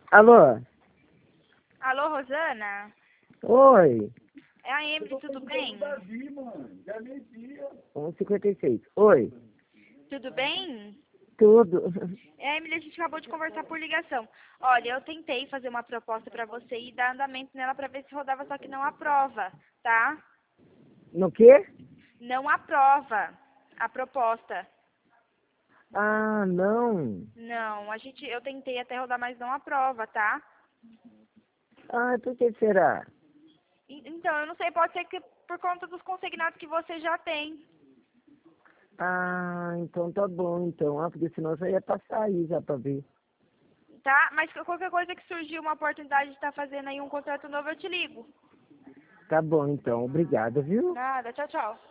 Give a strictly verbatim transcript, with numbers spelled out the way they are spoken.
Alô? Alô, Rosana? Oi. É a Emily, tudo bem? onze e cinquenta e seis. Oi. Tudo bem? Tudo. É a Emily, a gente acabou de conversar por ligação. Olha, eu tentei fazer uma proposta pra você e dar andamento nela pra ver se rodava, só que não aprova, tá? No quê? Não aprova a proposta. Ah, não. Não, a gente, eu tentei até rodar, mas não aprova, tá? Ah, por que será? E- Então, eu não sei, pode ser que por conta dos consignados que você já tem, Ah, então tá bom, então. Ah, porque senão eu já ia passar aí já pra ver. tá? Mas qualquer coisa que surgir uma oportunidade de estar fazendo aí um contrato novo, eu te ligo. Tá bom, então. Obrigado, viu? Nada, tchau, tchau.